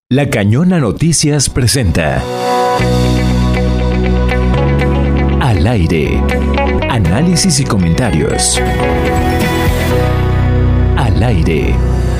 La Cañona Noticias presenta Al aire. Análisis y comentarios. Al aire.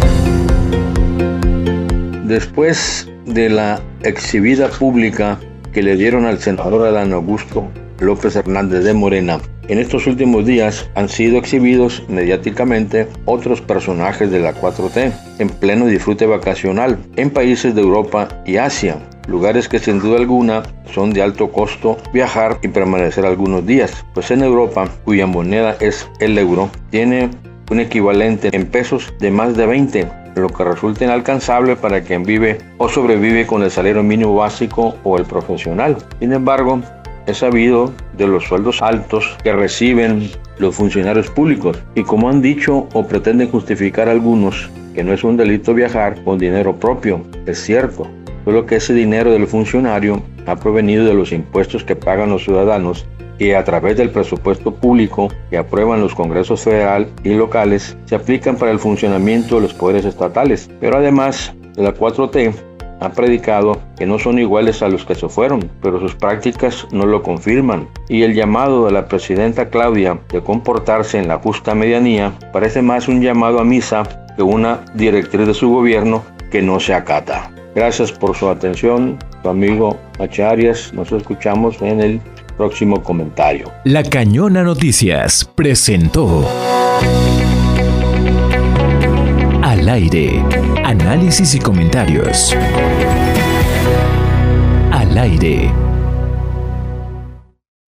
Después de la exhibida pública que le dieron al senador Adán Augusto López Hernández de Morena, en estos últimos días han sido exhibidos mediáticamente otros personajes de la 4T en pleno disfrute vacacional en países de Europa y Asia, lugares que sin duda alguna son de alto costo viajar y permanecer algunos días, pues en Europa, cuya moneda es el euro, tiene un equivalente en pesos de más de 20, lo que resulta inalcanzable para quien vive o sobrevive con el salario mínimo básico o el profesional. Sin embargo, es sabido de los sueldos altos que reciben los funcionarios públicos y como han dicho o pretenden justificar algunos que no es un delito viajar con dinero propio, es cierto, solo que ese dinero del funcionario ha provenido de los impuestos que pagan los ciudadanos que a través del presupuesto público que aprueban los congresos federal y locales se aplican para el funcionamiento de los poderes estatales, pero además la 4T ha predicado que no son iguales a los que se fueron, pero sus prácticas no lo confirman. Y el llamado de la presidenta Claudia de comportarse en la justa medianía parece más un llamado a misa que una directriz de su gobierno que no se acata. Gracias por su atención, su amigo H. Arias. Nos escuchamos en el próximo comentario. La Cañona Noticias presentó Al aire. Análisis y comentarios. Al aire.